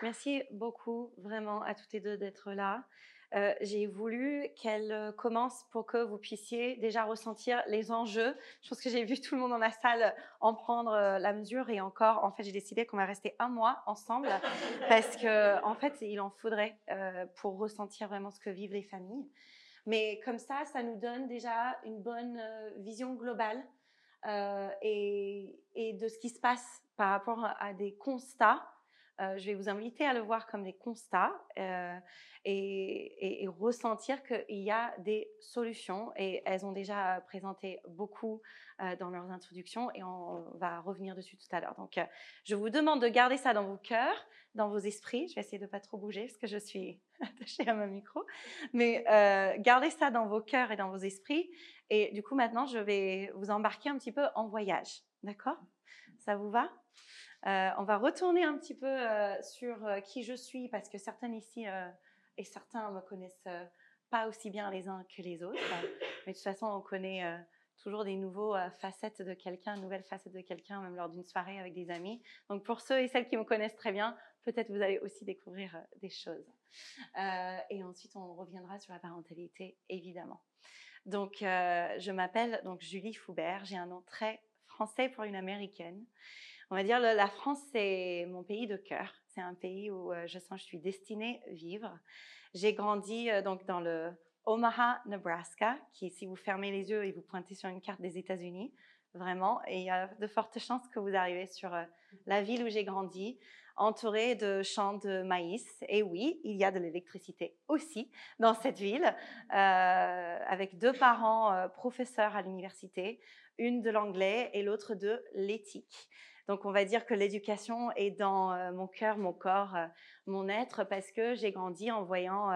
Merci beaucoup vraiment à toutes les deux d'être là. J'ai voulu qu'elle commence pour que vous puissiez déjà ressentir les enjeux. Je pense que j'ai vu tout le monde dans la salle en prendre la mesure et encore, en fait, j'ai décidé qu'on va rester un mois ensemble parce que, en fait, il en faudrait pour ressentir vraiment ce que vivent les familles. Mais comme ça nous donne déjà une bonne vision globale et de ce qui se passe par rapport à des constats. Je vais vous inviter à le voir comme des constats et ressentir qu'il y a des solutions et elles ont déjà présenté beaucoup dans leurs introductions et on va revenir dessus tout à l'heure. Donc, je vous demande de garder ça dans vos cœurs, dans vos esprits. Je vais essayer de ne pas trop bouger parce que je suis attachée à mon micro. Mais gardez ça dans vos cœurs et dans vos esprits. Et du coup, maintenant, je vais vous embarquer un petit peu en voyage. D'accord? Ça vous va? On va retourner un petit peu sur qui je suis parce que certaines ici et certains me connaissent pas aussi bien les uns que les autres. Mais de toute façon, on connaît toujours des nouvelles facettes de quelqu'un, même lors d'une soirée avec des amis. Donc, pour ceux et celles qui me connaissent très bien, peut-être vous allez aussi découvrir des choses. Et ensuite, on reviendra sur la parentalité, évidemment. Donc, je m'appelle donc Julie Foubert. J'ai un nom très français pour une américaine. On va dire la France, c'est mon pays de cœur. C'est un pays où je sens que je suis destinée à vivre. J'ai grandi donc dans le Omaha, Nebraska, qui, si vous fermez les yeux et vous pointez sur une carte des États-Unis, vraiment, et il y a de fortes chances que vous arrivez sur la ville où j'ai grandi, entourée de champs de maïs. Et oui, il y a de l'électricité aussi dans cette ville, avec deux parents professeurs à l'université, une de l'anglais et l'autre de l'éthique. Donc, on va dire que l'éducation est dans mon cœur, mon corps, mon être, parce que j'ai grandi en voyant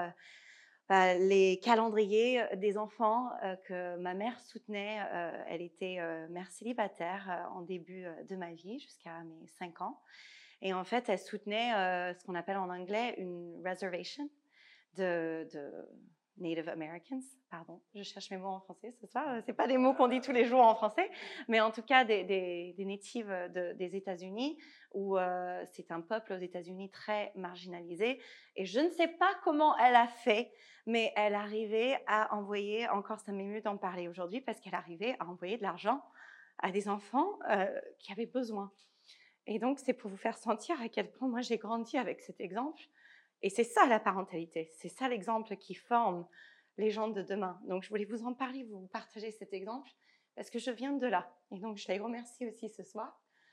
les calendriers des enfants que ma mère soutenait. Elle était mère célibataire en début de ma vie, jusqu'à mes 5 ans. Et en fait, elle soutenait ce qu'on appelle en anglais une reservation de Native Americans, pardon, je cherche mes mots en français ce soir, c'est pas des mots qu'on dit tous les jours en français, mais en tout cas des natives des États-Unis, où c'est un peuple aux États-Unis très marginalisé, et je ne sais pas comment elle a fait, mais elle arrivait à envoyer, encore ça m'émeut d'en parler aujourd'hui, parce qu'elle arrivait à envoyer de l'argent à des enfants qui avaient besoin. Et donc, c'est pour vous faire sentir à quel point moi j'ai grandi avec cet exemple. Et c'est ça la parentalité, c'est ça l'exemple qui forme les gens de demain. Donc, je voulais vous en parler, vous partager cet exemple, parce que je viens de là. Et donc, je les remercie aussi ce soir.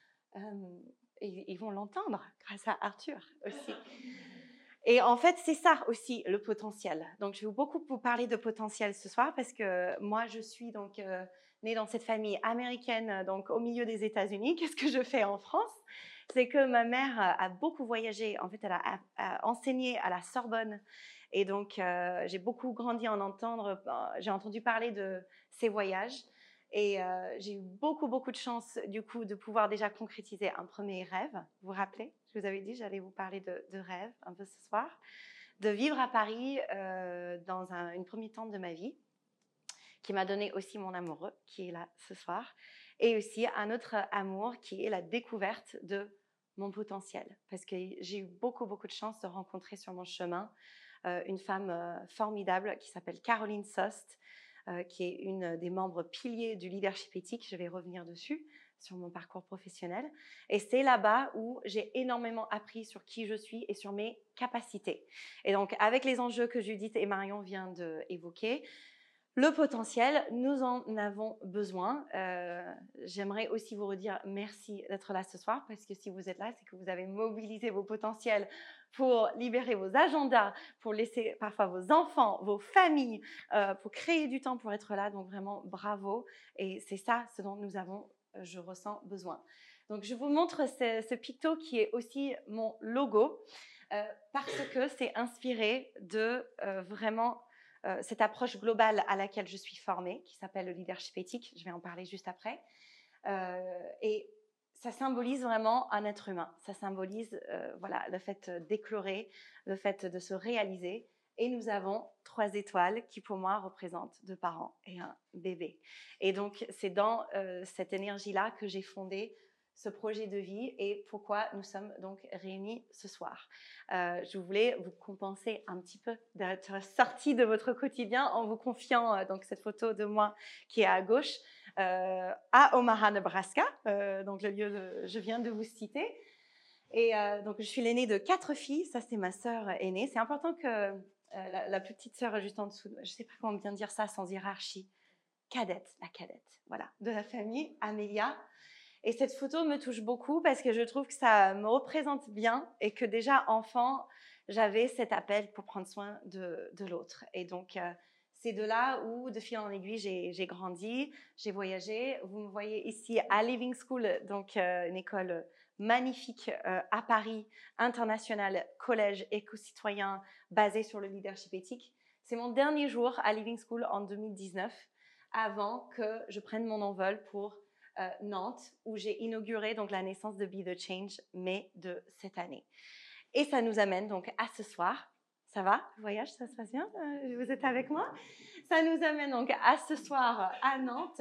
Et ils vont l'entendre grâce à Arthur aussi. Et en fait, c'est ça aussi le potentiel. Donc, je vais beaucoup vous parler de potentiel ce soir parce que moi, je suis donc née dans cette famille américaine, donc au milieu des États-Unis. Qu'est-ce que je fais en France? C'est que ma mère a beaucoup voyagé. En fait, elle a enseigné à la Sorbonne. Et donc, j'ai beaucoup grandi j'ai entendu parler de ses voyages. Et j'ai eu beaucoup de chance, du coup, de pouvoir déjà concrétiser un premier rêve. Vous vous rappelez? Je vous avais dit, j'allais vous parler de rêve un peu ce soir. De vivre à Paris dans une première temps de ma vie, qui m'a donné aussi mon amoureux, qui est là ce soir. Et aussi un autre amour qui est la découverte de mon potentiel. Parce que j'ai eu beaucoup de chance de rencontrer sur mon chemin une femme formidable qui s'appelle Caroline Sost, qui est une des membres piliers du leadership éthique. Je vais revenir dessus, sur mon parcours professionnel. Et c'est là-bas où j'ai énormément appris sur qui je suis et sur mes capacités. Et donc, avec les enjeux que Judith et Marion viennent d'évoquer, le potentiel, nous en avons besoin. J'aimerais aussi vous redire merci d'être là ce soir, parce que si vous êtes là, c'est que vous avez mobilisé vos potentiels pour libérer vos agendas, pour laisser parfois vos enfants, vos familles, pour créer du temps pour être là. Donc vraiment, bravo. Et c'est ça ce dont nous avons, je ressens, besoin. Donc je vous montre ce picto qui est aussi mon logo, parce que c'est inspiré de vraiment cette approche globale à laquelle je suis formée, qui s'appelle le leadership éthique. Je vais en parler juste après. Et ça symbolise vraiment un être humain. Ça symbolise voilà, le fait d'éclore, le fait de se réaliser. Et nous avons 3 étoiles qui, pour moi, représentent 2 parents et un bébé. Et donc, c'est dans cette énergie-là que j'ai fondé ce projet de vie et pourquoi nous sommes donc réunis ce soir. Je voulais vous compenser un petit peu d'être sorti de votre quotidien en vous confiant donc cette photo de moi qui est à gauche à Omaha, Nebraska, donc le lieu que je viens de vous citer. Et donc je suis l'aînée de 4 filles, ça c'est ma sœur aînée. C'est important que la plus petite sœur juste en dessous, je ne sais pas comment bien dire ça sans hiérarchie, la cadette, voilà, de la famille, Amélia. Et cette photo me touche beaucoup parce que je trouve que ça me représente bien et que déjà enfant, j'avais cet appel pour prendre soin de l'autre. Et donc, c'est de là où, de fil en aiguille, j'ai grandi, j'ai voyagé. Vous me voyez ici à Living School, donc une école magnifique à Paris, internationale, collège éco-citoyen basé sur le leadership éthique. C'est mon dernier jour à Living School en 2019, avant que je prenne mon envol pour Nantes, où j'ai inauguré donc la naissance de Be the Change, mai de cette année. Et ça nous amène donc à ce soir. Ça va, le voyage, ça se passe bien? Vous êtes avec moi? Ça nous amène donc à ce soir à Nantes,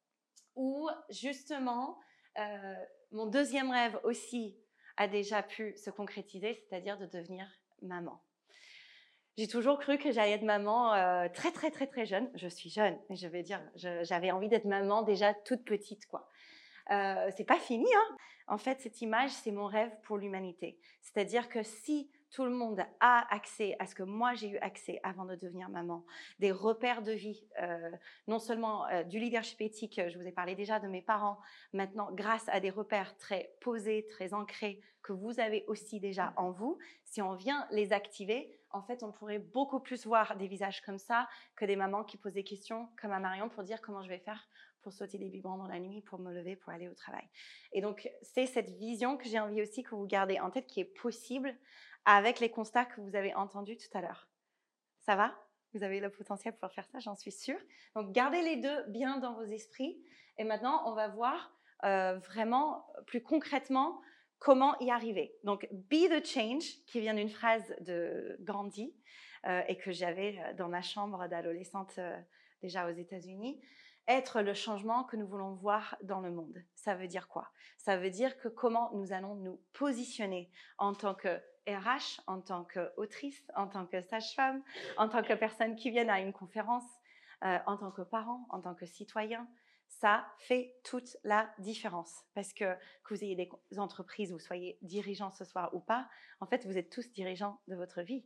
où justement, mon deuxième rêve aussi a déjà pu se concrétiser, c'est-à-dire de devenir maman. J'ai toujours cru que j'allais être maman très, très, très, très jeune. Je suis jeune, mais je vais dire, j'avais envie d'être maman déjà toute petite, quoi. C'est pas fini, hein. En fait, cette image, c'est mon rêve pour l'humanité. C'est-à-dire que si tout le monde a accès à ce que moi j'ai eu accès avant de devenir maman, des repères de vie, non seulement du leadership éthique, je vous ai parlé déjà de mes parents, maintenant grâce à des repères très posés, très ancrés, que vous avez aussi déjà en vous, si on vient les activer, en fait, on pourrait beaucoup plus voir des visages comme ça que des mamans qui posent des questions comme à Marion pour dire comment je vais faire pour sauter des biberons dans la nuit, pour me lever, pour aller au travail. Et donc, c'est cette vision que j'ai envie aussi que vous gardez en tête, qui est possible avec les constats que vous avez entendus tout à l'heure. Ça va? Vous avez le potentiel pour faire ça, j'en suis sûre. Donc, gardez les deux bien dans vos esprits. Et maintenant, on va voir vraiment plus concrètement comment y arriver. Donc, be the change, qui vient d'une phrase de Gandhi et que j'avais dans ma chambre d'adolescente déjà aux États-Unis. Être le changement que nous voulons voir dans le monde. Ça veut dire quoi? Ça veut dire que comment nous allons nous positionner en tant que RH, en tant qu'autrice, en tant que sage-femme, en tant que personne qui vient à une conférence, en tant que parent, en tant que citoyen. Ça fait toute la différence. Parce que vous ayez des entreprises, vous soyez dirigeants ce soir ou pas, en fait, vous êtes tous dirigeants de votre vie.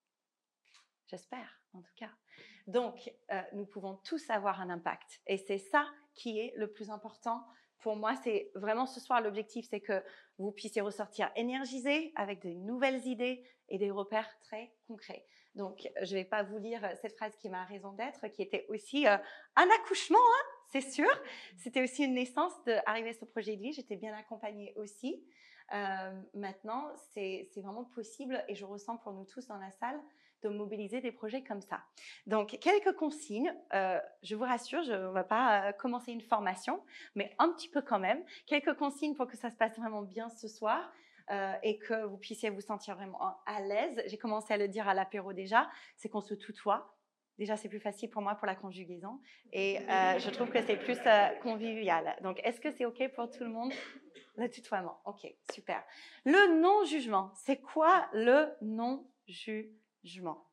J'espère, en tout cas. Donc, nous pouvons tous avoir un impact. Et c'est ça qui est le plus important pour moi. C'est vraiment ce soir, l'objectif, c'est que vous puissiez ressortir énergisés avec de nouvelles idées et des repères très concrets. Donc, je ne vais pas vous lire cette phrase qui est ma raison d'être, qui était aussi un accouchement, hein, c'est sûr. C'était aussi une naissance d'arriver à ce projet de vie. J'étais bien accompagnée aussi. Maintenant, c'est vraiment possible et je ressens pour nous tous dans la salle de mobiliser des projets comme ça. Donc, quelques consignes. Je vous rassure, je ne vais pas commencer une formation, mais un petit peu quand même. Quelques consignes pour que ça se passe vraiment bien ce soir et que vous puissiez vous sentir vraiment à l'aise. J'ai commencé à le dire à l'apéro déjà, c'est qu'on se tutoie. Déjà, c'est plus facile pour moi pour la conjugaison et je trouve que c'est plus convivial. Donc, est-ce que c'est OK pour tout le monde? Le tutoiement, OK, super. Le non-jugement, c'est quoi le non-jugement?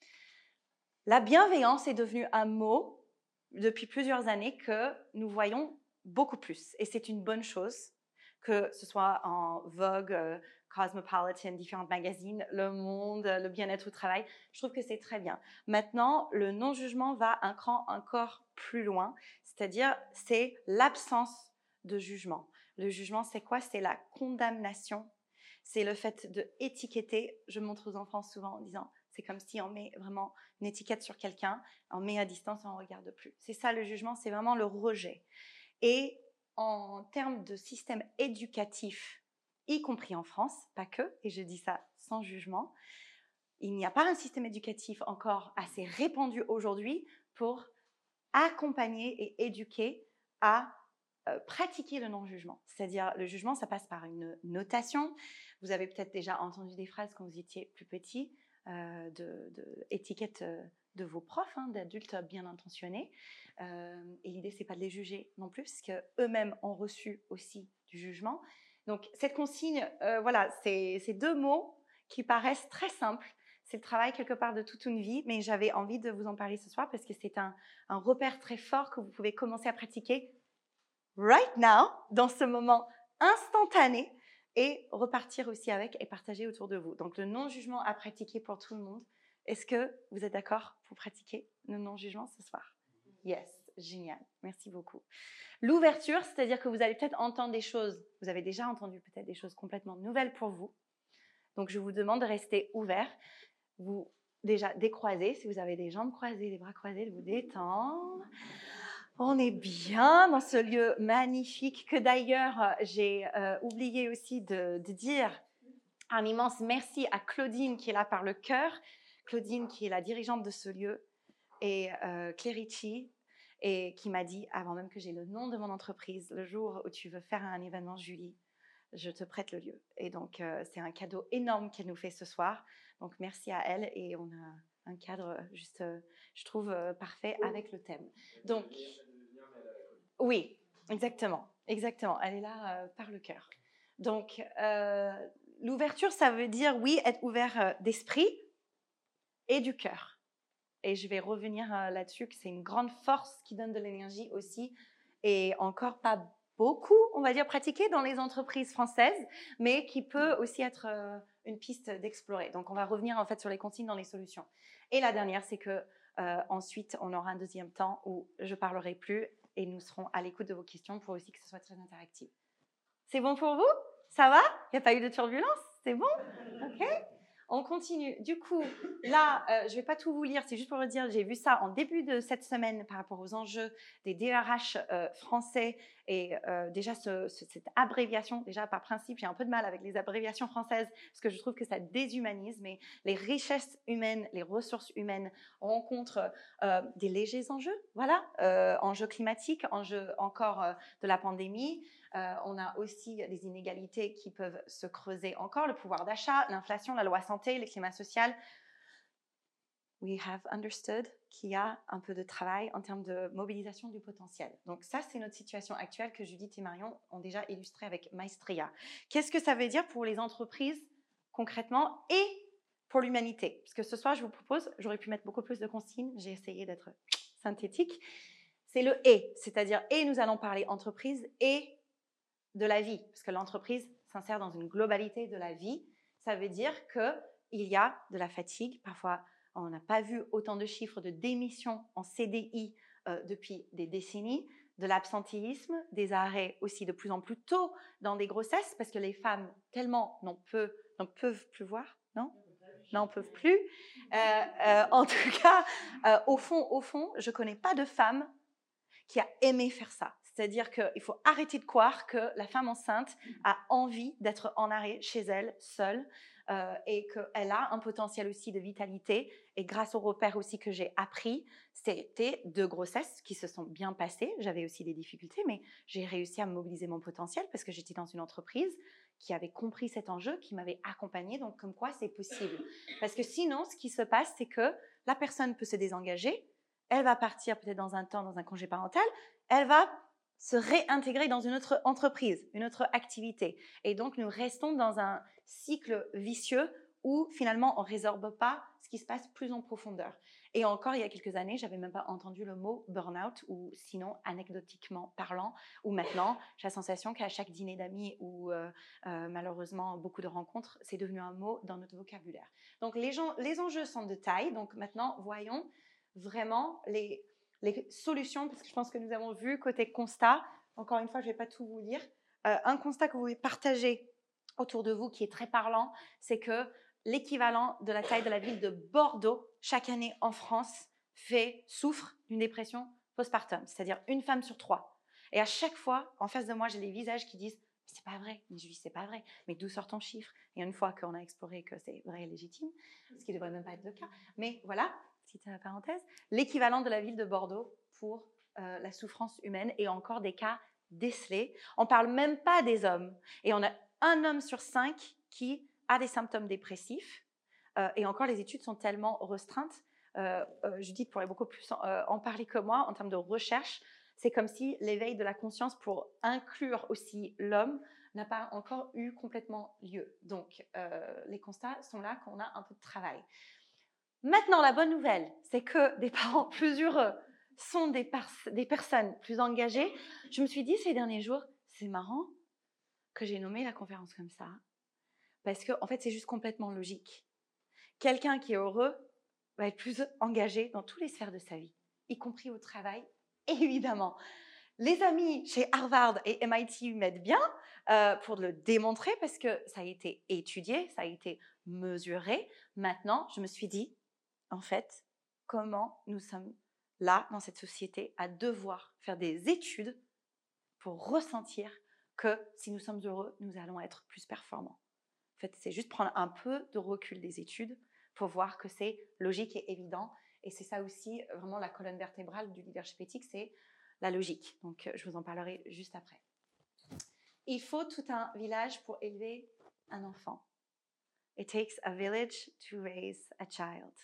La bienveillance est devenue un mot depuis plusieurs années que nous voyons beaucoup plus. Et c'est une bonne chose, que ce soit en Vogue, Cosmopolitan, différents magazines, Le Monde, le bien-être au travail. Je trouve que c'est très bien. Maintenant, le non-jugement va un cran encore plus loin, c'est-à-dire c'est l'absence de jugement. Le jugement, c'est quoi? C'est la condamnation. C'est le fait de étiqueter. Je montre aux enfants souvent en disant, c'est comme si on met vraiment une étiquette sur quelqu'un, on met à distance et on ne regarde plus. C'est ça le jugement, c'est vraiment le rejet. Et en termes de système éducatif, y compris en France, pas que, et je dis ça sans jugement, il n'y a pas un système éducatif encore assez répandu aujourd'hui pour accompagner et éduquer à pratiquer le non-jugement. C'est-à-dire, le jugement, ça passe par une notation. Vous avez peut-être déjà entendu des phrases quand vous étiez plus petit, d'étiquette de vos profs, d'adultes bien intentionnés. Et l'idée, c'est pas de les juger non plus, parce qu'eux-mêmes ont reçu aussi du jugement. Donc, cette consigne, voilà, c'est 2 mots qui paraissent très simples. C'est le travail quelque part de toute une vie, mais j'avais envie de vous en parler ce soir parce que c'est un repère très fort que vous pouvez commencer à pratiquer right now, dans ce moment instantané, et repartir aussi avec et partager autour de vous. Donc, le non-jugement à pratiquer pour tout le monde. Est-ce que vous êtes d'accord pour pratiquer le non-jugement ce soir? Yes, génial. Merci beaucoup. L'ouverture, c'est-à-dire que vous allez peut-être entendre des choses, vous avez déjà entendu peut-être des choses complètement nouvelles pour vous. Donc, je vous demande de rester ouvert. Vous, déjà, décroisez. Si vous avez des jambes croisées, les bras croisés, de vous détendre. On est bien dans ce lieu magnifique que d'ailleurs, j'ai oublié aussi de dire un immense merci à Claudine qui est là par le cœur. Claudine qui est la dirigeante de ce lieu et Clérici et qui m'a dit, avant même que j'ai le nom de mon entreprise, le jour où tu veux faire un événement, Julie, je te prête le lieu. Et donc, c'est un cadeau énorme qu'elle nous fait ce soir. Donc, merci à elle. Et on a un cadre juste, je trouve, parfait avec le thème. Donc, oui, exactement. Exactement. Elle est là par le cœur. Donc, l'ouverture, ça veut dire, oui, être ouvert d'esprit et du cœur. Et je vais revenir là-dessus, que c'est une grande force qui donne de l'énergie aussi. Et encore pas beaucoup, on va dire, pratiquée dans les entreprises françaises, mais qui peut aussi être une piste d'explorer. Donc, on va revenir en fait sur les consignes dans les solutions. Et la dernière, c'est que ensuite, on aura un deuxième temps où je parlerai plus et nous serons à l'écoute de vos questions pour aussi que ce soit très interactif. C'est bon pour vous? Ça va? Il n'y a pas eu de turbulence? C'est bon? Ok. On continue. Du coup, là, je ne vais pas tout vous lire, c'est juste pour vous dire, j'ai vu ça en début de cette semaine par rapport aux enjeux des DRH français et déjà cette abréviation, déjà par principe, j'ai un peu de mal avec les abréviations françaises parce que je trouve que ça déshumanise, mais les richesses humaines, les ressources humaines rencontrent des légers enjeux, voilà, enjeux climatiques, enjeux encore de la pandémie. On a aussi des inégalités qui peuvent se creuser encore, le pouvoir d'achat, l'inflation, la loi santé, le climat social. We have understood qu'il y a un peu de travail en termes de mobilisation du potentiel. Donc ça, c'est notre situation actuelle que Judith et Marion ont déjà illustrée avec Maestria. Qu'est-ce que ça veut dire pour les entreprises concrètement et pour l'humanité? Parce que ce soir, je vous propose, j'aurais pu mettre beaucoup plus de consignes, j'ai essayé d'être synthétique. C'est le « et », c'est-à-dire « et » nous allons parler entreprise et de la vie, parce que l'entreprise s'insère dans une globalité de la vie. Ça veut dire qu'il y a de la fatigue. Parfois, on n'a pas vu autant de chiffres de démissions en CDI depuis des décennies, de l'absentéisme, des arrêts aussi de plus en plus tôt dans des grossesses, parce que les femmes tellement n'en peuvent plus voir, non ? N'en peuvent plus. En tout cas, au fond, je ne connais pas de femme qui a aimé faire ça. C'est-à-dire qu'il faut arrêter de croire que la femme enceinte a envie d'être en arrêt chez elle, seule, et qu'elle a un potentiel aussi de vitalité. Et grâce aux repères aussi que j'ai appris, c'était 2 grossesses qui se sont bien passées. J'avais aussi des difficultés, mais j'ai réussi à mobiliser mon potentiel parce que j'étais dans une entreprise qui avait compris cet enjeu, qui m'avait accompagnée. Donc, comme quoi, c'est possible. Parce que sinon, ce qui se passe, c'est que la personne peut se désengager, elle va partir peut-être dans un temps, dans un congé parental, elle va se réintégrer dans une autre entreprise, une autre activité. Et donc, nous restons dans un cycle vicieux où finalement, on ne résorbe pas ce qui se passe plus en profondeur. Et encore, il y a quelques années, je n'avais même pas entendu le mot burn-out, ou sinon, anecdotiquement parlant, ou maintenant, j'ai la sensation qu'à chaque dîner d'amis ou malheureusement beaucoup de rencontres, c'est devenu un mot dans notre vocabulaire. Donc, les enjeux sont de taille. Donc, maintenant, voyons vraiment les solutions, parce que je pense que nous avons vu côté constat, encore une fois, je ne vais pas tout vous lire, un constat que vous pouvez partager autour de vous qui est très parlant, c'est que l'équivalent de la taille de la ville de Bordeaux, chaque année en France, souffre d'une dépression postpartum, c'est-à-dire une femme sur 3. Et à chaque fois, en face de moi, j'ai les visages qui disent « c'est pas vrai », mais je dis « c'est pas vrai », mais d'où sort ton chiffre? Et une fois qu'on a exploré que c'est vrai et légitime, ce qui ne devrait même pas être le cas, mais voilà, petite parenthèse, l'équivalent de la ville de Bordeaux pour la souffrance humaine et encore des cas décelés. On ne parle même pas des hommes. Et on a 1 homme sur 5 qui a des symptômes dépressifs. Et encore, les études sont tellement restreintes. Judith pourrait beaucoup plus en parler que moi en termes de recherche. C'est comme si l'éveil de la conscience pour inclure aussi l'homme n'a pas encore eu complètement lieu. Donc, les constats sont là qu'on a un peu de travail. Maintenant, la bonne nouvelle, c'est que des parents plus heureux sont des personnes plus engagées. Je me suis dit ces derniers jours, c'est marrant que j'ai nommé la conférence comme ça, parce que en fait, c'est juste complètement logique. Quelqu'un qui est heureux va être plus engagé dans toutes les sphères de sa vie, y compris au travail, évidemment. Les amis chez Harvard et MIT m'aident bien pour le démontrer parce que ça a été étudié, ça a été mesuré. Maintenant, je me suis dit, en fait, comment nous sommes là, dans cette société, à devoir faire des études pour ressentir que si nous sommes heureux, nous allons être plus performants. En fait, c'est juste prendre un peu de recul des études pour voir que c'est logique et évident. Et c'est ça aussi, vraiment, la colonne vertébrale du leadership éthique, c'est la logique. Donc, je vous en parlerai juste après. Il faut tout un village pour élever un enfant. It takes a village to raise a child.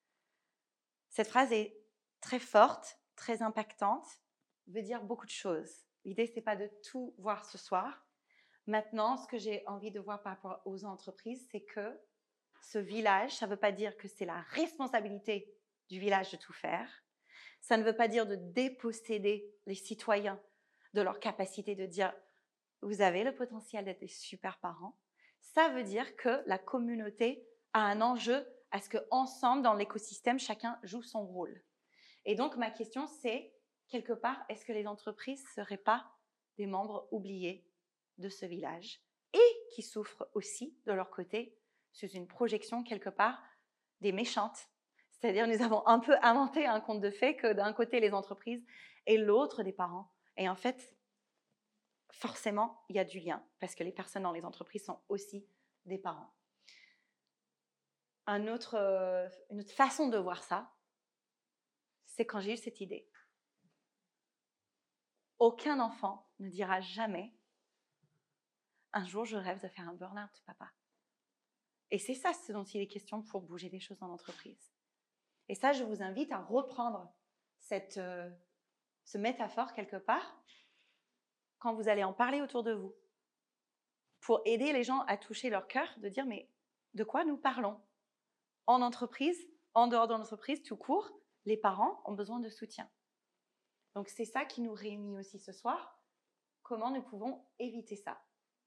Cette phrase est très forte, très impactante, veut dire beaucoup de choses. L'idée, c'est pas de tout voir ce soir. Maintenant, ce que j'ai envie de voir par rapport aux entreprises, c'est que ce village, ça ne veut pas dire que c'est la responsabilité du village de tout faire. Ça ne veut pas dire de déposséder les citoyens de leur capacité de dire « vous avez le potentiel d'être des super parents ». Ça veut dire que la communauté a un enjeu à ce qu'ensemble, dans l'écosystème, chacun joue son rôle. Et donc, ma question, c'est, quelque part, est-ce que les entreprises ne seraient pas des membres oubliés de ce village et qui souffrent aussi, de leur côté, sous une projection, quelque part, des méchantes. C'est-à-dire, nous avons un peu inventé un conte de fées que d'un côté, les entreprises et l'autre, des parents. Et en fait, forcément, il y a du lien parce que les personnes dans les entreprises sont aussi des parents. Une autre façon de voir ça, c'est quand j'ai eu cette idée. Aucun enfant ne dira jamais « un jour, je rêve de faire un burn-out, papa ». Et c'est ça ce dont il est question pour bouger les choses dans l'entreprise. Et ça, je vous invite à reprendre ce métaphore quelque part quand vous allez en parler autour de vous pour aider les gens à toucher leur cœur, de dire « mais de quoi nous parlons ?» En entreprise, en dehors de l'entreprise, tout court, les parents ont besoin de soutien. Donc, c'est ça qui nous réunit aussi ce soir. Comment nous pouvons éviter ça?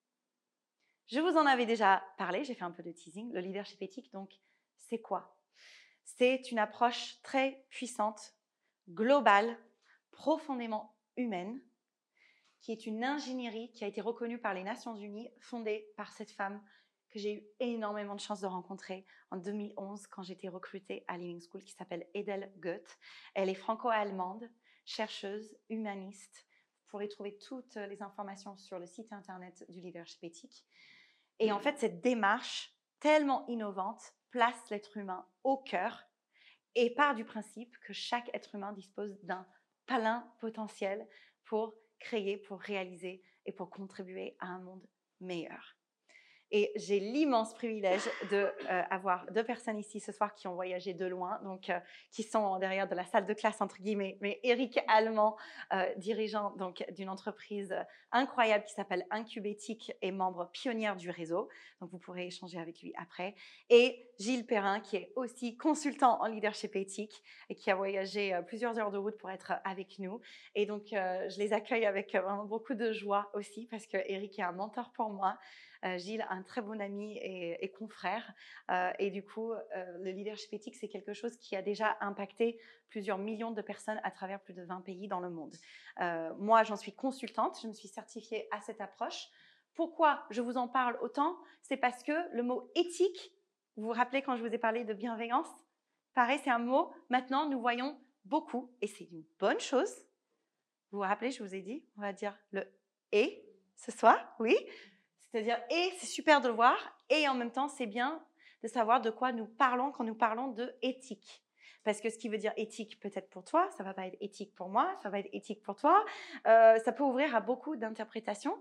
Je vous en avais déjà parlé, j'ai fait un peu de teasing. Le leadership éthique, donc, c'est quoi? C'est une approche très puissante, globale, profondément humaine, qui est une ingénierie qui a été reconnue par les Nations Unies, fondée par cette femme que j'ai eu énormément de chance de rencontrer en 2011 quand j'étais recrutée à Living School, qui s'appelle Edel Goeth. Elle est franco-allemande, chercheuse, humaniste. Vous pourrez trouver toutes les informations sur le site internet du leadership éthique. Et en fait, cette démarche tellement innovante place l'être humain au cœur et part du principe que chaque être humain dispose d'un plein potentiel pour créer, pour réaliser et pour contribuer à un monde meilleur. Et j'ai l'immense privilège d'avoir deux personnes ici ce soir qui ont voyagé de loin, donc qui sont derrière de la salle de classe, entre guillemets. Mais Eric Allemand, dirigeant d'une entreprise incroyable qui s'appelle Incubétique et membre pionnière du réseau. Donc, vous pourrez échanger avec lui après. Et Gilles Perrin, qui est aussi consultant en leadership éthique et qui a voyagé plusieurs heures de route pour être avec nous. Et donc, je les accueille avec vraiment beaucoup de joie aussi parce que Eric est un mentor pour moi. Gilles, un très bon ami et confrère. Et du coup, le leadership éthique, c'est quelque chose qui a déjà impacté plusieurs millions de personnes à travers plus de 20 pays dans le monde. Moi, j'en suis consultante, je me suis certifiée à cette approche. Pourquoi je vous en parle autant? C'est parce que le mot éthique, vous vous rappelez quand je vous ai parlé de bienveillance? Pareil, c'est un mot, maintenant, nous voyons beaucoup, et c'est une bonne chose. Vous vous rappelez, je vous ai dit, on va dire le « et » ce soir, oui? C'est-à-dire, et c'est super de le voir, et en même temps, c'est bien de savoir de quoi nous parlons quand nous parlons de éthique. Parce que ce qui veut dire éthique, peut-être pour toi, ça ne va pas être éthique pour moi, ça va être éthique pour toi. Ça peut ouvrir à beaucoup d'interprétations.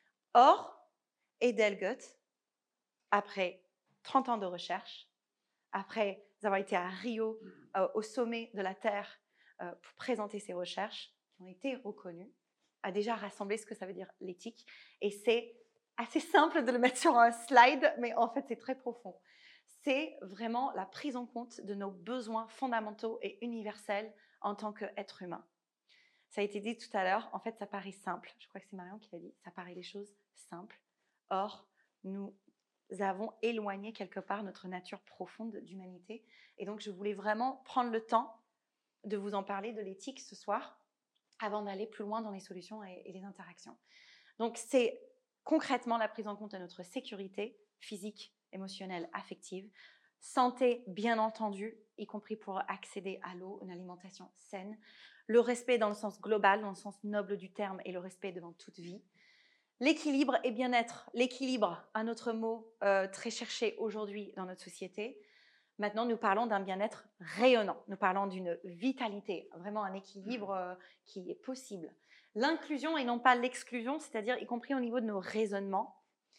Or, Edel Goeth, après 30 ans de recherche, après avoir été à Rio, au sommet de la Terre, pour présenter ses recherches, qui ont été reconnues, a déjà rassemblé ce que ça veut dire l'éthique. Et c'est assez simple de le mettre sur un slide, mais en fait, c'est très profond. C'est vraiment la prise en compte de nos besoins fondamentaux et universels en tant qu'être humain. Ça a été dit tout à l'heure, en fait, ça paraît simple. Je crois que c'est Marion qui l'a dit. Ça paraît des choses simples. Or, nous avons éloigné quelque part notre nature profonde d'humanité. Et donc, je voulais vraiment prendre le temps de vous en parler de l'éthique ce soir, avant d'aller plus loin dans les solutions et les interactions. Donc, c'est concrètement la prise en compte de notre sécurité physique, émotionnelle, affective, santé, bien entendu, y compris pour accéder à l'eau, une alimentation saine, le respect dans le sens global, dans le sens noble du terme, et le respect devant toute vie, l'équilibre et bien-être. L'équilibre, un autre mot très cherché aujourd'hui dans notre société. Maintenant, nous parlons d'un bien-être rayonnant. Nous parlons d'une vitalité, vraiment un équilibre qui est possible. L'inclusion et non pas l'exclusion, c'est-à-dire y compris au niveau de nos raisonnements.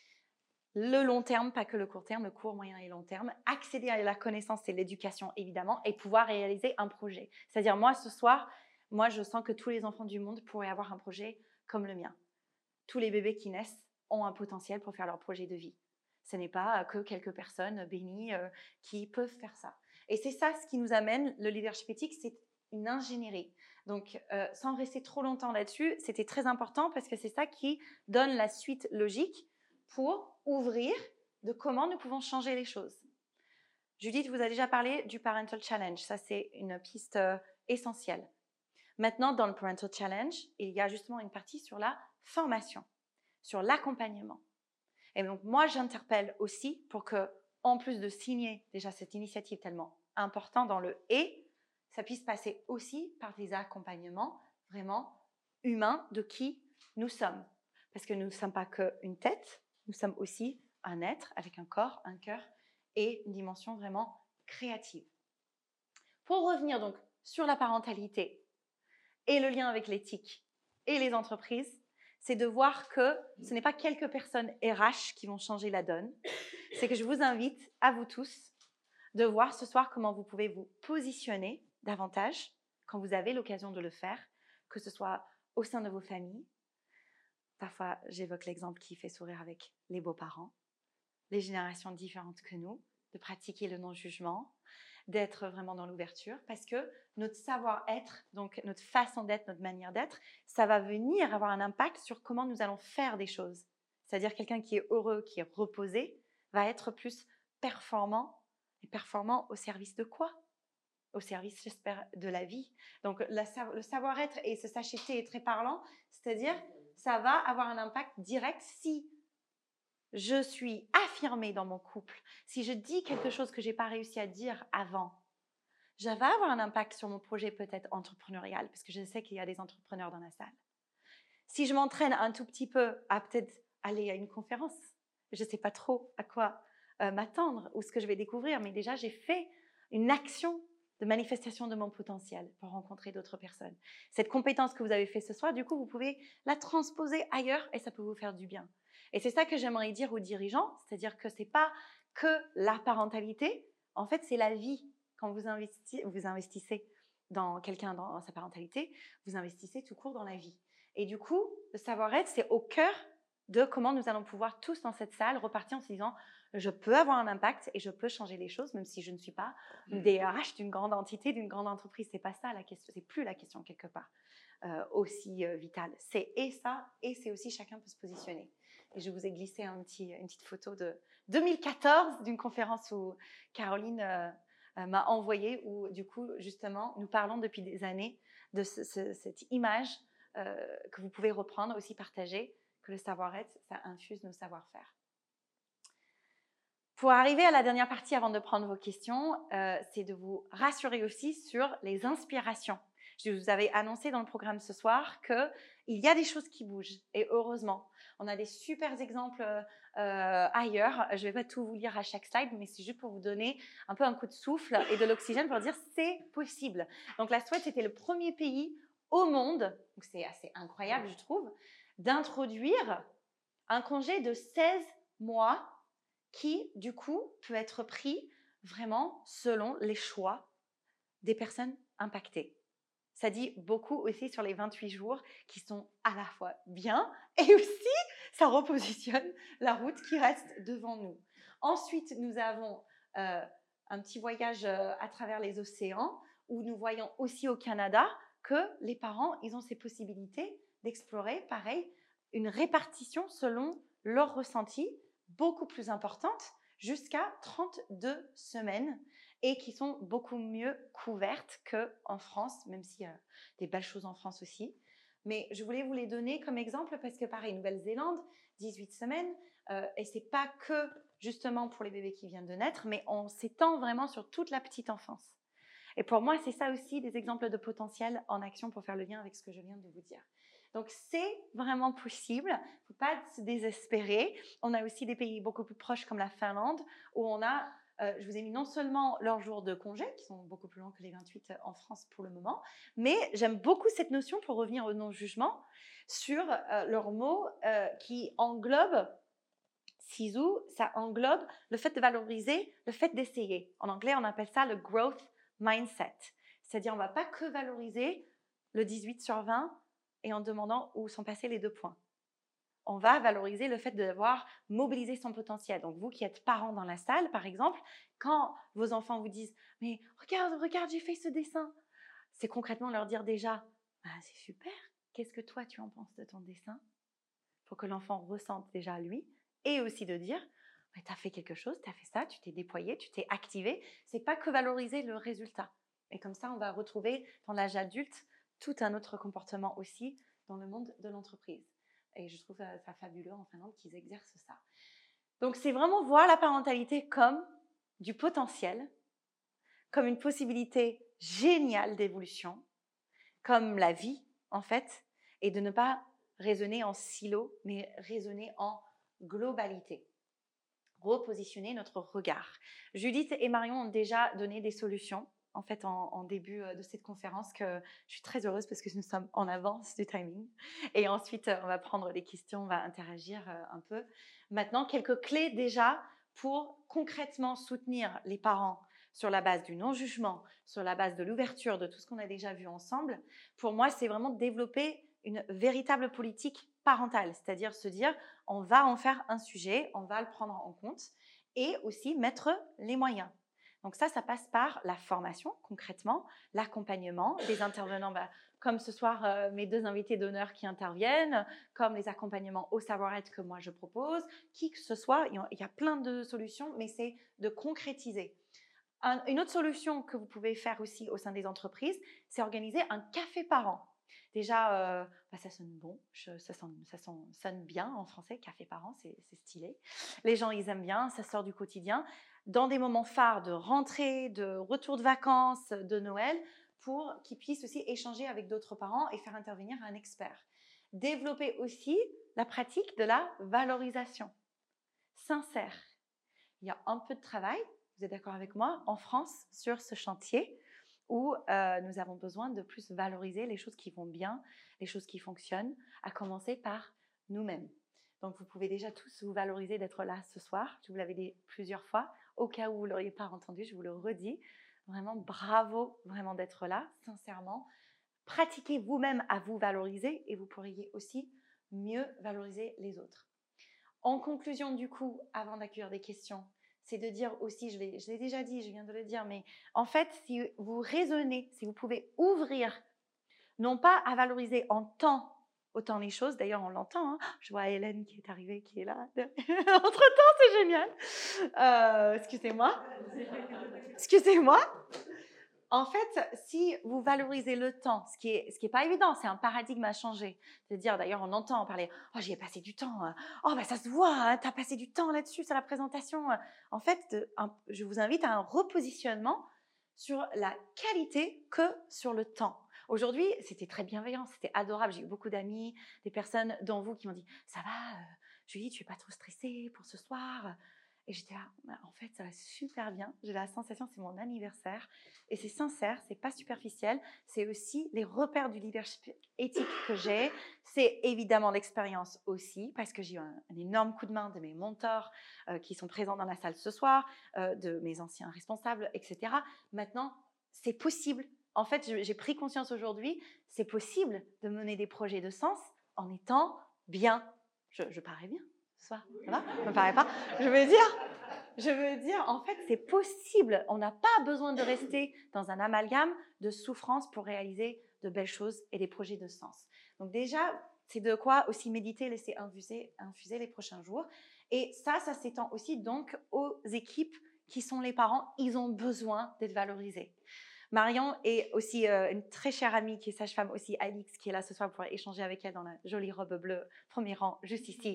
Le long terme, pas que le court terme, le court, moyen et long terme. Accéder à la connaissance et l'éducation, évidemment, et pouvoir réaliser un projet. C'est-à-dire, moi, ce soir, moi, je sens que tous les enfants du monde pourraient avoir un projet comme le mien. Tous les bébés qui naissent ont un potentiel pour faire leur projet de vie. Ce n'est pas que quelques personnes bénies qui peuvent faire ça. Et c'est ça ce qui nous amène, le leadership éthique, c'est une ingénierie. Donc, sans rester trop longtemps là-dessus, c'était très important parce que c'est ça qui donne la suite logique pour ouvrir de comment nous pouvons changer les choses. Judith vous a déjà parlé du Parental Challenge. Ça, c'est une piste essentielle. Maintenant, dans le Parental Challenge, il y a justement une partie sur la formation, sur l'accompagnement. Et donc, moi, j'interpelle aussi pour que, en plus de signer déjà cette initiative tellement importante dans le « et », ça puisse passer aussi par des accompagnements vraiment humains de qui nous sommes. Parce que nous ne sommes pas qu'une tête, nous sommes aussi un être avec un corps, un cœur et une dimension vraiment créative. Pour revenir donc sur la parentalité et le lien avec l'éthique et les entreprises, c'est de voir que ce n'est pas quelques personnes RH qui vont changer la donne. C'est que je vous invite, à vous tous, de voir ce soir comment vous pouvez vous positionner davantage quand vous avez l'occasion de le faire, que ce soit au sein de vos familles. Parfois, j'évoque l'exemple qui fait sourire avec les beaux-parents, les générations différentes que nous, de pratiquer le non-jugement, d'être vraiment dans l'ouverture, parce que notre savoir-être, donc notre façon d'être, notre manière d'être, ça va venir avoir un impact sur comment nous allons faire des choses. C'est-à-dire quelqu'un qui est heureux, qui est reposé, va être plus performant. Et performant au service de quoi? Au service, j'espère, de la vie. Donc, le savoir-être et ce sachet-thé est très parlant, c'est-à-dire ça va avoir un impact direct si je suis affirmée dans mon couple, si je dis quelque chose que je n'ai pas réussi à dire avant, ça va avoir un impact sur mon projet peut-être entrepreneurial, parce que je sais qu'il y a des entrepreneurs dans la salle. Si je m'entraîne un tout petit peu à peut-être aller à une conférence, je ne sais pas trop à quoi m'attendre ou ce que je vais découvrir, mais déjà j'ai fait une action de manifestation de mon potentiel pour rencontrer d'autres personnes. Cette compétence que vous avez fait ce soir, du coup, vous pouvez la transposer ailleurs et ça peut vous faire du bien. Et c'est ça que j'aimerais dire aux dirigeants, c'est-à-dire que ce n'est pas que la parentalité, en fait, c'est la vie. Quand vous investissez dans quelqu'un, dans sa parentalité, vous investissez tout court dans la vie. Et du coup, le savoir-être, c'est au cœur de comment nous allons pouvoir tous dans cette salle repartir en se disant je peux avoir un impact et je peux changer les choses, même si je ne suis pas une DRH d'une grande entité, d'une grande entreprise. C'est pas ça la question, c'est plus la question quelque part aussi vitale. C'est et ça, et c'est aussi chacun peut se positionner. Et je vous ai glissé une petite photo de 2014 d'une conférence où Caroline m'a envoyée, où du coup, justement, nous parlons depuis des années de cette image que vous pouvez reprendre, aussi partager, que le savoir-être, ça infuse nos savoir-faire. Pour arriver à la dernière partie avant de prendre vos questions, c'est de vous rassurer aussi sur les inspirations. Je vous avais annoncé dans le programme ce soir qu'il y a des choses qui bougent, et heureusement. On a des super exemples ailleurs. Je ne vais pas tout vous lire à chaque slide, mais c'est juste pour vous donner un peu un coup de souffle et de l'oxygène pour dire c'est possible. Donc la Suède, c'était le premier pays au monde, donc c'est assez incroyable je trouve, d'introduire un congé de 16 mois qui, du coup, peut être pris vraiment selon les choix des personnes impactées. Ça dit beaucoup aussi sur les 28 jours qui sont à la fois bien et aussi ça repositionne la route qui reste devant nous. Ensuite, nous avons un petit voyage à travers les océans où nous voyons aussi au Canada que les parents, ils ont ces possibilités d'explorer, pareil, une répartition selon leur ressenti beaucoup plus importante jusqu'à 32 semaines et qui sont beaucoup mieux couvertes qu'en France, même s'il y a des belles choses en France aussi. Mais je voulais vous les donner comme exemple parce que pareil, Nouvelle-Zélande, 18 semaines, et c'est pas que justement pour les bébés qui viennent de naître, mais on s'étend vraiment sur toute la petite enfance. Et pour moi, c'est ça aussi des exemples de potentiel en action pour faire le lien avec ce que je viens de vous dire. Donc, c'est vraiment possible. Il ne faut pas se désespérer. On a aussi des pays beaucoup plus proches comme la Finlande où on a, je vous ai mis non seulement leurs jours de congé, qui sont beaucoup plus longs que les 28 en France pour le moment, mais j'aime beaucoup cette notion, pour revenir au non-jugement, sur leur mot qui englobe Sisu, ça englobe le fait de valoriser, le fait d'essayer. En anglais, on appelle ça le growth mindset. C'est-à-dire, on ne va pas que valoriser le 18 sur 20 et en demandant où sont passés les 2 points. On va valoriser le fait de devoir mobiliser son potentiel. Donc, vous qui êtes parents dans la salle, par exemple, quand vos enfants vous disent « Mais regarde, j'ai fait ce dessin », c'est concrètement leur dire déjà « C'est super, qu'est-ce que toi tu en penses de ton dessin ?» Pour que l'enfant ressente déjà lui, et aussi de dire « Tu as fait quelque chose, tu as fait ça, tu t'es déployé, tu t'es activé ». Ce n'est pas que valoriser le résultat. Et comme ça, on va retrouver dans l'âge adulte tout un autre comportement aussi dans le monde de l'entreprise. Et je trouve ça fabuleux en Finlande qu'ils exercent ça. Donc, c'est vraiment voir la parentalité comme du potentiel, comme une possibilité géniale d'évolution, comme la vie, en fait, et de ne pas raisonner en silo, mais raisonner en globalité. Repositionner notre regard. Judith et Marion ont déjà donné des solutions, en fait, en début de cette conférence, que je suis très heureuse parce que nous sommes en avance du timing. Et ensuite, on va prendre des questions, on va interagir un peu. Maintenant, quelques clés déjà pour concrètement soutenir les parents sur la base du non-jugement, sur la base de l'ouverture, de tout ce qu'on a déjà vu ensemble. Pour moi, c'est vraiment développer une véritable politique parentale, c'est-à-dire se dire on va en faire un sujet, on va le prendre en compte et aussi mettre les moyens. Donc ça passe par la formation concrètement, l'accompagnement des intervenants, comme ce soir mes 2 invités d'honneur qui interviennent, comme les accompagnements au savoir-être que moi je propose, qui que ce soit, il y a plein de solutions, mais c'est de concrétiser. Une autre solution que vous pouvez faire aussi au sein des entreprises, c'est organiser un café par an. Déjà, ça sonne bon, ça sonne bien en français, café par an, c'est stylé. Les gens, ils aiment bien, ça sort du quotidien. Dans des moments phares de rentrée, de retour de vacances, de Noël, pour qu'ils puissent aussi échanger avec d'autres parents et faire intervenir un expert. Développer aussi la pratique de la valorisation sincère. Il y a un peu de travail, vous êtes d'accord avec moi, en France sur ce chantier où nous avons besoin de plus valoriser les choses qui vont bien, les choses qui fonctionnent, à commencer par nous-mêmes. Donc, vous pouvez déjà tous vous valoriser d'être là ce soir. Je vous l'avais dit plusieurs fois. Au cas où vous ne l'auriez pas entendu, je vous le redis. Vraiment, bravo vraiment d'être là, sincèrement. Pratiquez vous-même à vous valoriser et vous pourriez aussi mieux valoriser les autres. En conclusion, du coup, avant d'accueillir des questions, c'est de dire aussi, je l'ai déjà dit, je viens de le dire, mais en fait, si vous raisonnez, si vous pouvez ouvrir, non pas à valoriser en temps autant les choses, d'ailleurs on l'entend, hein, je vois Hélène qui est arrivée, qui est là, entre-temps, c'est génial, excusez-moi, en fait, si vous valorisez le temps, ce qui est pas évident, c'est un paradigme à changer. De dire, d'ailleurs, on entend parler, oh, j'y ai passé du temps, oh, ça se voit, hein, tu as passé du temps là-dessus, sur la présentation. En fait, je vous invite à un repositionnement sur la qualité que sur le temps. Aujourd'hui, c'était très bienveillant, c'était adorable. J'ai eu beaucoup d'amis, des personnes dont vous qui m'ont dit, ça va, Julie, tu n'es pas trop stressée pour ce soir. Et j'étais là, bah, en fait, ça va super bien. J'ai la sensation, c'est mon anniversaire. Et c'est sincère, c'est pas superficiel. C'est aussi les repères du leadership éthique que j'ai. C'est évidemment l'expérience aussi, parce que j'ai eu un énorme coup de main de mes mentors qui sont présents dans la salle ce soir, de mes anciens responsables, etc. Maintenant, c'est possible. En fait, j'ai pris conscience aujourd'hui, c'est possible de mener des projets de sens en étant bien. Je parais bien ce soir, ça va? Ça me paraît pas. Je veux dire, en fait, c'est possible. On n'a pas besoin de rester dans un amalgame de souffrance pour réaliser de belles choses et des projets de sens. Donc déjà, c'est de quoi aussi méditer, laisser infuser les prochains jours. Et ça s'étend aussi donc aux équipes qui sont les parents. Ils ont besoin d'être valorisés. Marion est aussi une très chère amie qui est sage-femme aussi, Alix, qui est là ce soir pour échanger avec elle dans la jolie robe bleue, premier rang, juste ici,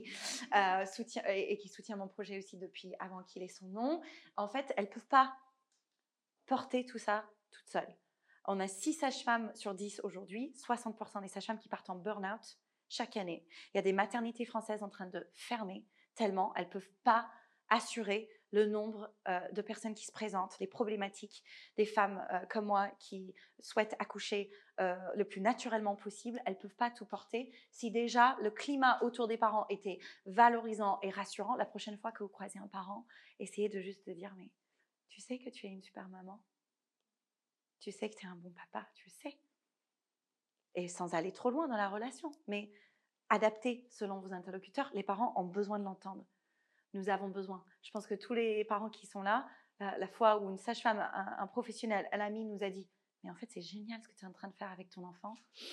et qui soutient mon projet aussi depuis avant qu'il ait son nom. En fait, elles ne peuvent pas porter tout ça toutes seules. On a 6 sages-femmes sur 10 aujourd'hui, 60% des sages-femmes qui partent en burn-out chaque année. Il y a des maternités françaises en train de fermer tellement elles ne peuvent pas assurer le nombre de personnes qui se présentent, les problématiques des femmes comme moi qui souhaitent accoucher le plus naturellement possible. Elles ne peuvent pas tout porter. Si déjà le climat autour des parents était valorisant et rassurant, la prochaine fois que vous croisez un parent, essayez de juste dire « mais tu sais que tu es une super maman, tu sais que tu es un bon papa, tu le sais ». Et sans aller trop loin dans la relation, mais adapter selon vos interlocuteurs. Les parents ont besoin de l'entendre. Nous avons besoin. Je pense que tous les parents qui sont là, la fois où une sage-femme, un professionnel, un ami nous a dit « mais en fait, c'est génial ce que tu es en train de faire avec ton enfant »,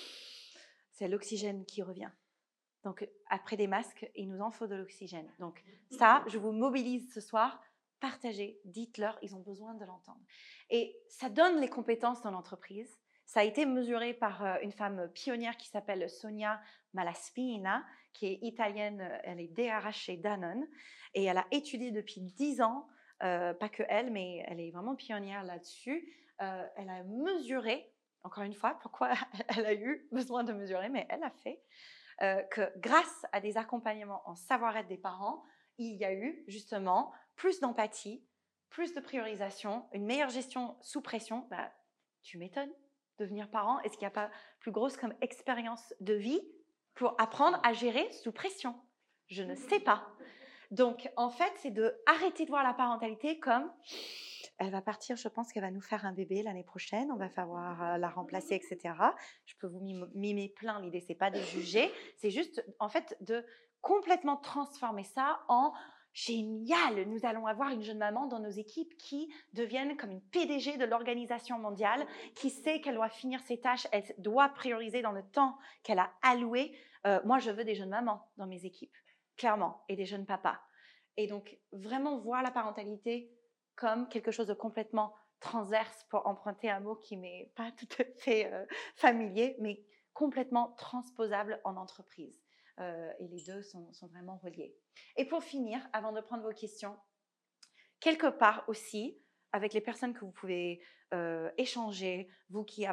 c'est l'oxygène qui revient. Donc, après des masques, il nous en faut de l'oxygène. Donc, ça, je vous mobilise ce soir. Partagez, dites-leur, ils ont besoin de l'entendre. Et ça donne les compétences dans l'entreprise. Ça a été mesuré par une femme pionnière qui s'appelle Sonia Malaspina, qui est italienne, elle est DRH chez Danone, et elle a étudié depuis 10 ans, pas que elle, mais elle est vraiment pionnière là-dessus. Elle a mesuré, encore une fois, pourquoi elle a eu besoin de mesurer, mais elle a fait que grâce à des accompagnements en savoir-être des parents, il y a eu justement plus d'empathie, plus de priorisation, une meilleure gestion sous pression. Bah, tu m'étonnes, devenir parent, est-ce qu'il n'y a pas plus grosse comme expérience de vie pour apprendre à gérer sous pression? Je ne sais pas. Donc, en fait, c'est de arrêter de voir la parentalité comme elle va partir, je pense qu'elle va nous faire un bébé l'année prochaine, on va falloir la remplacer, etc. Je peux vous mimer plein, l'idée, c'est pas de juger, c'est juste, en fait, de complètement transformer ça en génial, nous allons avoir une jeune maman dans nos équipes qui devienne comme une PDG de l'organisation mondiale, qui sait qu'elle doit finir ses tâches, elle doit prioriser dans le temps qu'elle a alloué. Moi, je veux des jeunes mamans dans mes équipes, clairement, et des jeunes papas. Et donc, vraiment voir la parentalité comme quelque chose de complètement transverse, pour emprunter un mot qui m'est pas tout à fait familier, mais complètement transposable en entreprise. Et les deux sont vraiment reliés. Et pour finir, avant de prendre vos questions, quelque part aussi, avec les personnes que vous pouvez échanger, vous qui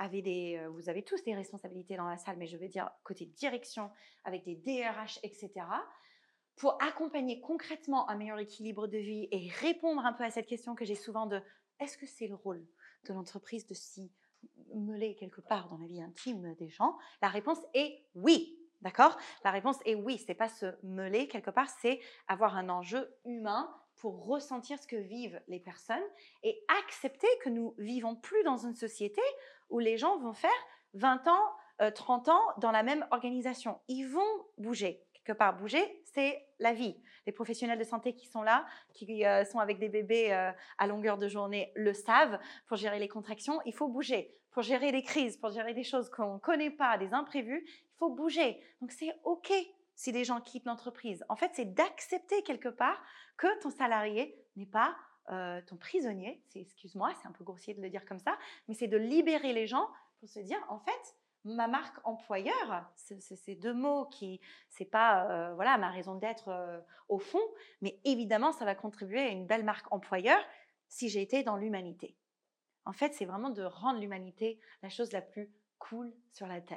vous avez tous des responsabilités dans la salle, mais je veux dire côté direction, avec des DRH, etc., pour accompagner concrètement un meilleur équilibre de vie et répondre un peu à cette question que j'ai souvent de est-ce que c'est le rôle de l'entreprise de s'y mêler quelque part dans la vie intime des gens? La réponse est oui, d'accord? La réponse est oui, c'est pas se mêler quelque part, c'est avoir un enjeu humain pour ressentir ce que vivent les personnes et accepter que nous vivons plus dans une société où les gens vont faire 20 ans, 30 ans dans la même organisation. Ils vont bouger. Quelque part, bouger, c'est la vie. Les professionnels de santé qui sont là, qui sont avec des bébés à longueur de journée, le savent. Pour gérer les contractions, il faut bouger. Pour gérer les crises, pour gérer des choses qu'on ne connaît pas, des imprévus, il faut bouger. Donc, c'est OK si les gens quittent l'entreprise. En fait, c'est d'accepter quelque part que ton salarié n'est pas ton prisonnier. Excuse-moi, c'est un peu grossier de le dire comme ça, mais c'est de libérer les gens pour se dire, en fait, ma marque employeur, ces deux mots qui, c'est pas voilà, ma raison d'être au fond, mais évidemment, ça va contribuer à une belle marque employeur si j'ai été dans l'humanité. En fait, c'est vraiment de rendre l'humanité la chose la plus cool sur la Terre.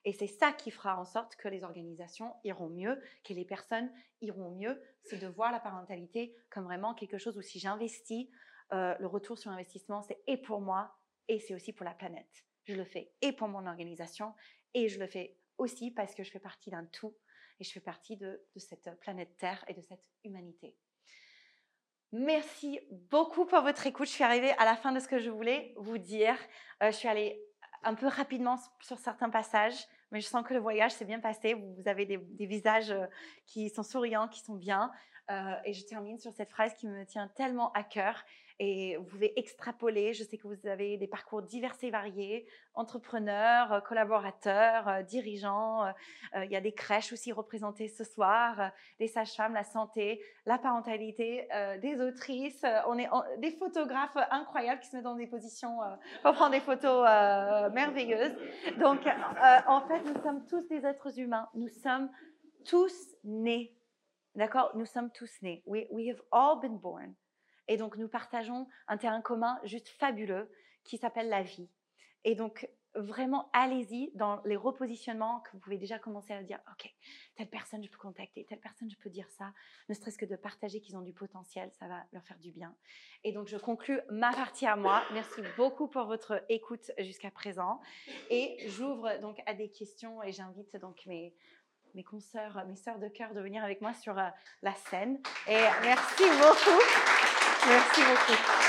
Et c'est ça qui fera en sorte que les organisations iront mieux, que les personnes iront mieux. C'est de voir la parentalité comme vraiment quelque chose où si j'investis, le retour sur investissement, c'est et pour moi et c'est aussi pour la planète. Je le fais et pour mon organisation et je le fais aussi parce que je fais partie d'un tout et je fais partie de cette planète Terre et de cette humanité. Merci beaucoup pour votre écoute. Je suis arrivée à la fin de ce que je voulais vous dire. Je suis allée un peu rapidement sur certains passages, mais je sens que le voyage s'est bien passé. Vous avez des visages qui sont souriants, qui sont bien. Et je termine sur cette phrase qui me tient tellement à cœur. Et vous pouvez extrapoler. Je sais que vous avez des parcours divers et variés, entrepreneurs, collaborateurs, dirigeants. Il y a des crèches aussi représentées ce soir, des sages-femmes, la santé, la parentalité, des autrices. On est des photographes incroyables qui se mettent dans des positions pour prendre des photos merveilleuses. Donc, en fait, nous sommes tous des êtres humains. Nous sommes tous nés. D'accord? Nous sommes tous nés. We have all been born. Et donc, nous partageons un terrain commun juste fabuleux qui s'appelle la vie. Et donc, vraiment, allez-y dans les repositionnements que vous pouvez déjà commencer à dire, OK, telle personne, je peux contacter, telle personne, je peux dire ça, ne serait-ce que de partager qu'ils ont du potentiel, ça va leur faire du bien. Et donc, je conclue ma partie à moi. Merci beaucoup pour votre écoute jusqu'à présent. Et j'ouvre donc à des questions et j'invite donc mes consoeurs, mes sœurs de cœur de venir avec moi sur la scène. Et merci beaucoup. Merci beaucoup.